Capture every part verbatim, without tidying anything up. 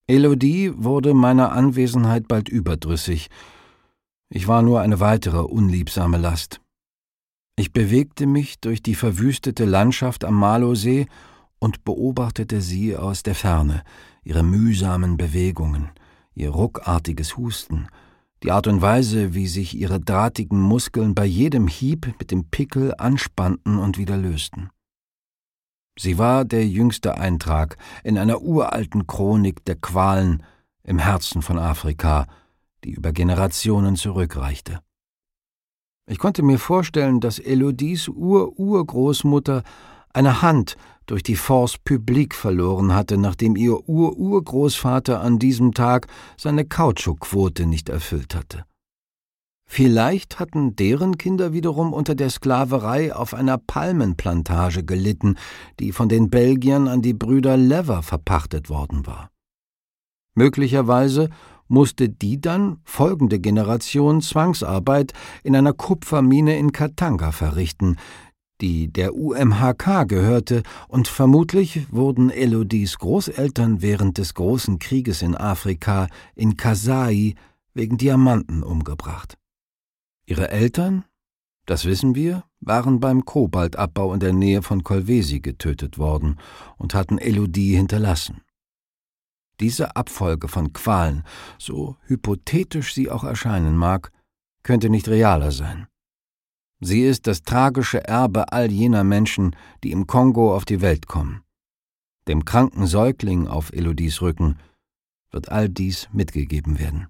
Elodie wurde meiner Anwesenheit bald überdrüssig. Ich war nur eine weitere unliebsame Last. Ich bewegte mich durch die verwüstete Landschaft am Malosee und beobachtete sie aus der Ferne, ihre mühsamen Bewegungen, ihr ruckartiges Husten, die Art und Weise, wie sich ihre drahtigen Muskeln bei jedem Hieb mit dem Pickel anspannten und wieder lösten. Sie war der jüngste Eintrag in einer uralten Chronik der Qualen im Herzen von Afrika, die über Generationen zurückreichte. Ich konnte mir vorstellen, dass Elodies Ur-Urgroßmutter eine Hand durch die Force publique verloren hatte, nachdem ihr Ur-Urgroßvater an diesem Tag seine Kautschukquote nicht erfüllt hatte. Vielleicht hatten deren Kinder wiederum unter der Sklaverei auf einer Palmenplantage gelitten, die von den Belgiern an die Brüder Lever verpachtet worden war. Möglicherweise musste die dann folgende Generation Zwangsarbeit in einer Kupfermine in Katanga verrichten, die der U M H K gehörte, und vermutlich wurden Elodies Großeltern während des großen Krieges in Afrika in Kasai wegen Diamanten umgebracht. Ihre Eltern, das wissen wir, waren beim Kobaltabbau in der Nähe von Kolwezi getötet worden und hatten Elodie hinterlassen. Diese Abfolge von Qualen, so hypothetisch sie auch erscheinen mag, könnte nicht realer sein. Sie ist das tragische Erbe all jener Menschen, die im Kongo auf die Welt kommen. Dem kranken Säugling auf Elodies Rücken wird all dies mitgegeben werden.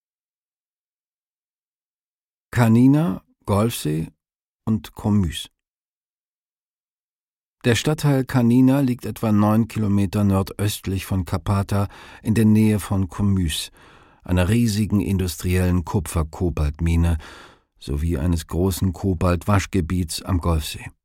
Kanina, Golfsee und Komys. Der Stadtteil Kanina liegt etwa neun Kilometer nordöstlich von Kapata in der Nähe von Komys, einer riesigen industriellen Kupfer-Kobaltmine sowie eines großen Kobalt-Waschgebiets am Golfsee.